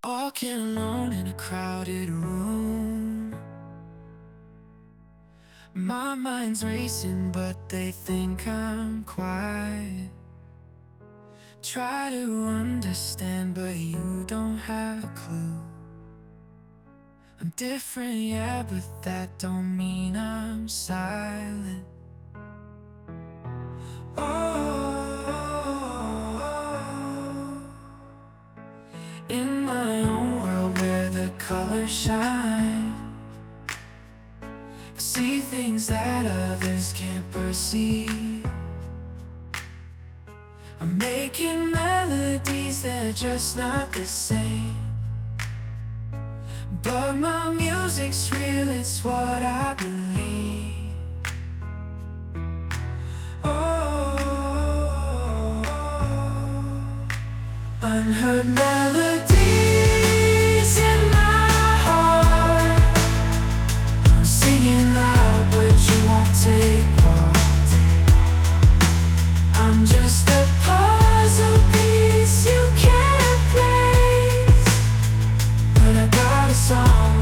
Walking alone in a crowded room. My mind's racing, but they think I'm quiet. Try to understand, but you don't have a clue. I'm different, yeah, but that don't mean I'm silent. Oh, in my own world where the colors shine, I see things that others can't perceive. I'm making melodies, they're just not the same. But my music's real, it's what I believe. Oh, unheard melodies in my heart. I'm singing loud, but you won't take part. I'm just a puzzle piece you can't place, but I got a song